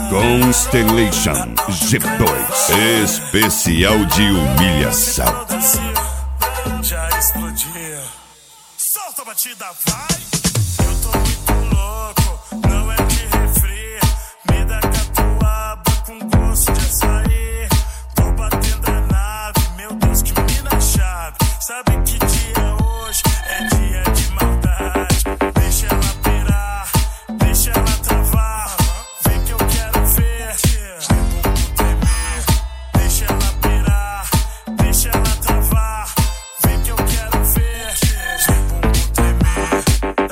Constellation G2 Especial de humilhação. Já explodia. Solta a batida, vai. Eu tô muito louco, não é de refri. Me dá catuaba com gosto de açaí. Tô batendo a nave, meu Deus, que mina chave. Sabe que dia é hoje? É dia de maldade. Deixa ela pirar, deixa ela travar. Vem que eu quero ver meu bumbum tremer. Deixa ela pirar, deixa ela travar. Vem que eu quero ver meu bumbum tremer.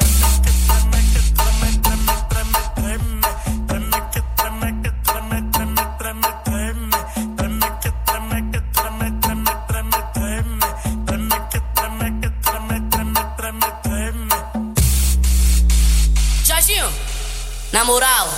Jorginho, na moral.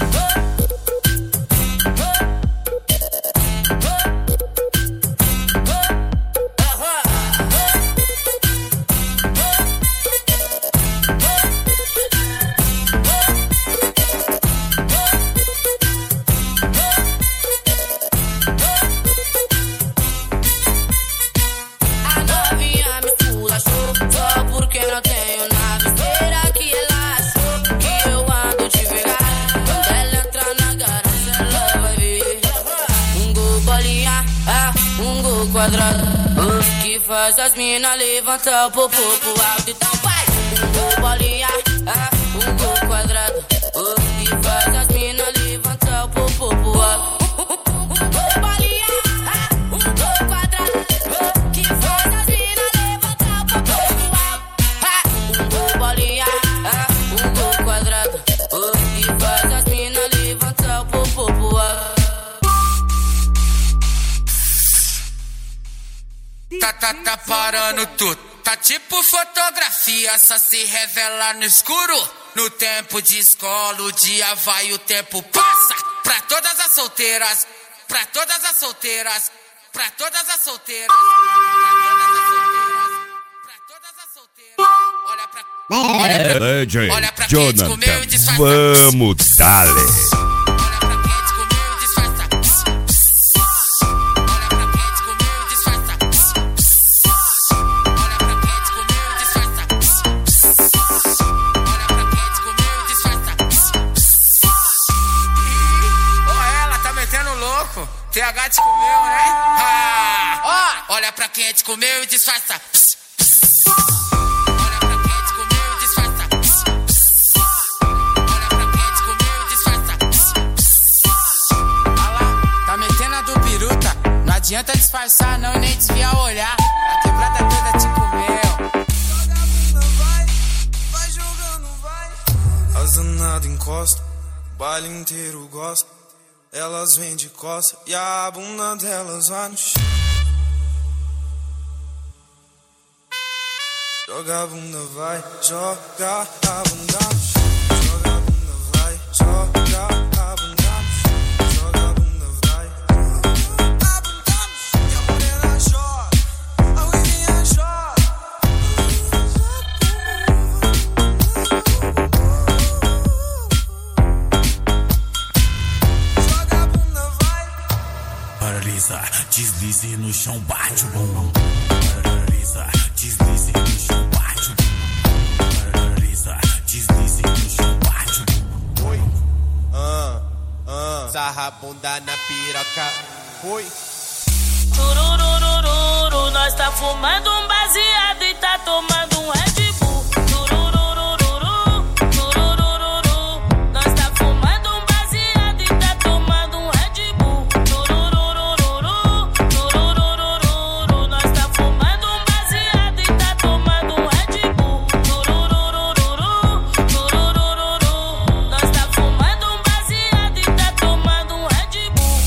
A novinha me esculachou só porque não tenho nada. Será que ela achou que eu ando devagar? Quando ela entrar na garagem, ela vai ver um gol bolinha, um gol quadrado. O que faz as minas levantar o popô pro alto. Então vai! Um gol bolinha, um gol quadrado. O que faz as minas levantar o popô pro alto. Um gol bolinha, um gol quadrado. O que faz as minas levantar o popô pro alto. Um gol bolinha, um gol quadrado. O que faz as minas levantar o popô pro alto. Tá parando tudo. Tá tipo fotografia, só se revela no escuro. No tempo de escola, o dia vai, o tempo passa. Pra todas as solteiras, pra todas as solteiras, pra todas as solteiras, pra todas as solteiras. Olha pra Legend olha pra quem descomeu e Jonathan, disfarça. vamos dale. Olha pra quem descomeu e disfarça. Olha pra quem descomeu e disfarça. Olha pra quem descomeu e disfarça. Olha pra quem descomeu e disfarça. Ó, ela tá metendo louco. TH descomeu, né? Olha pra quem descomeu e disfarça. Olha pra quem descomeu e disfarça. Olha pra quem descomeu e disfarça. Olha lá, tá metendo a do biruta. Não adianta disfarçar não e nem desviar o olhar. A quebrada toda te comeu. Joga a bunda, vai jogando, vai. As danadas encosta, o baile inteiro gosta. Elas vêm de costa e a bunda delas vai no chão. Joga a bunda, vai, joga a bunda no chão. Joga a bunda, vai, joga a bunda no chão. Joga a bunda, vai, joga a bunda no chão. E a morena chora, a ruivinha chora. Joga a bunda, vai. Paralisa, deslize no chão, bate o bumbum. Paralisa, deslize no chão, bate o bumbum. Paralisa, deslize no chão, bate o bumbum. Oi. Sarra a bunda na piroca. Oi. Turururururu, nós tá fumando um baseado e tá tomando um Red Bull. Turururururu, tururururu, nós tá fumando um baseado e tá tomando um Red Bull. Turururururu, tururururu, nós tá fumando um baseado e tá tomando um Red Bull. Turururururu, tururururu, nós tá fumando um baseado e tá tomando um Red Bull.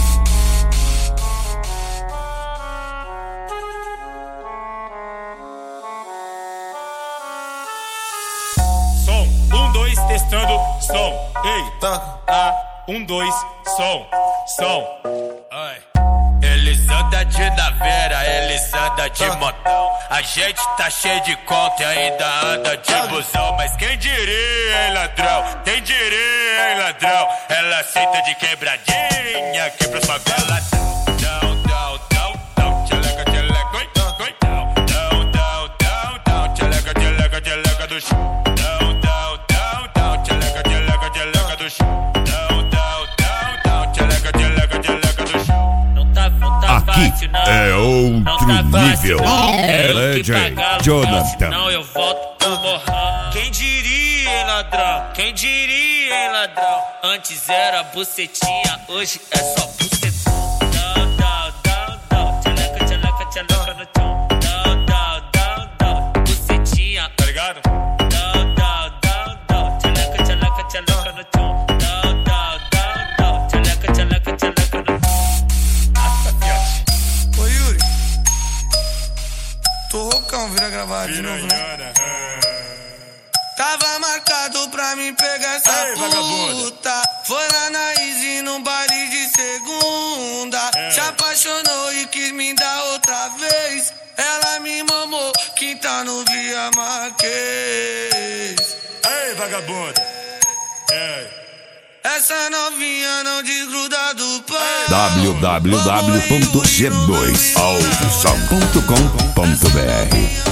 Som, 1, 2, testando, som. Ei, Tá. 1, 2, som. Ai. Eles andam de Navera, eles andam de motão. A gente tá cheio de conta e ainda anda de busão. Mas quem diria, hein, ladrão? Quem diria, hein, ladrão? ladrão. Ela aceita de quebradinha, quebra sua goela. Down, down, down, down, tcheleca, tcheleca, oi, oi. Down, down, down, down, down, tcheleca, tcheleca, tcheleca do chão. Down, down, down, down, tcheleca, tcheleca, tcheleca do chão. Down, down, down, down, tcheleca, tcheleca, tcheleca do chão. Não tá Aqui fácil, não. é outro Não tá nível. Legend Jonathan. Não, eu volto pro morrão. Quem diria, hein, ladrão? Quem diria, hein, ladrão? Antes era bucetinha, hoje é só bucetão. Down, down, down, down, tcheleca, tcheleca, tcheleca no chão. Down, down, down, down, bucetinha, Tá ligado? down, down, down, down, tcheleca, tcheleca, tcheleca no chão. Down, down, down, down, tcheleca, tcheleca, tcheleca no chão. Ô Yuri, tô roucão, vira gravar de novo, né? Piranhana. Tava marcado pra mim pegar essa Ei, vagabunda. puta. Foi lá na Easy num baile de segunda. Se apaixonou e quis me dar outra vez. Ela me mamou, quinta no Via Marquês. Ei, vagabunda. Ei. Essa novinha não desgruda do pai. www.g2autosom.com.br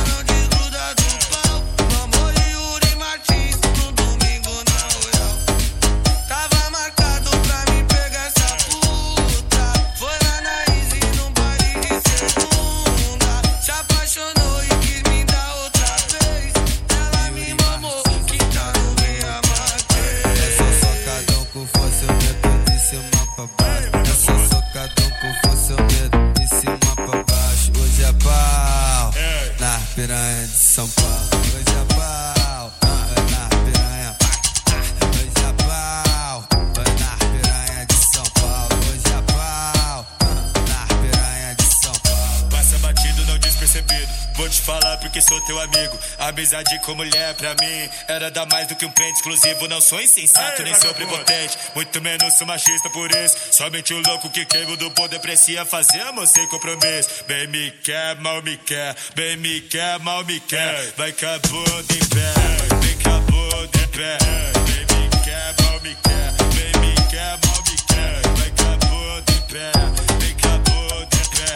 Piranha de São Paulo, hoje é pau, vai na piranha. Hoje é pau, vai na piranha de São Paulo. Hoje é pau, na piranha de São Paulo. Passa batido, não despercebido. Vou te falar porque sou teu amigo. Amizade com mulher pra mim era dar mais do que um pente exclusivo. Não sou insensato, nem sou prepotente, muito menos sou machista por isso. Somente o louco que queima do poder precisa fazer amor sem compromisso. Bem me quer, mal me quer. Bem me quer, mal me quer. Vai com a bunda em pé, vem com a bunda em pé. Bem me quer, mal me quer. Bem me quer, mal me quer. Vai com a bunda em pé, vem com a bunda em pé.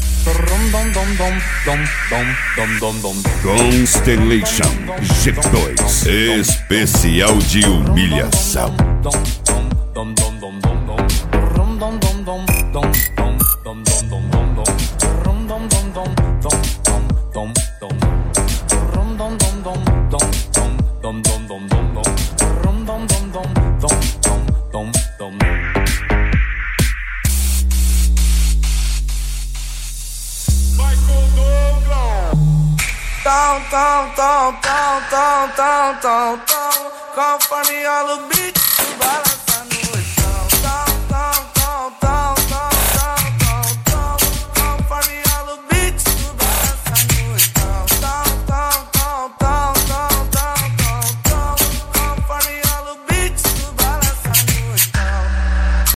Constellation G2 Especial de humilhação. Conforme o beat, balança.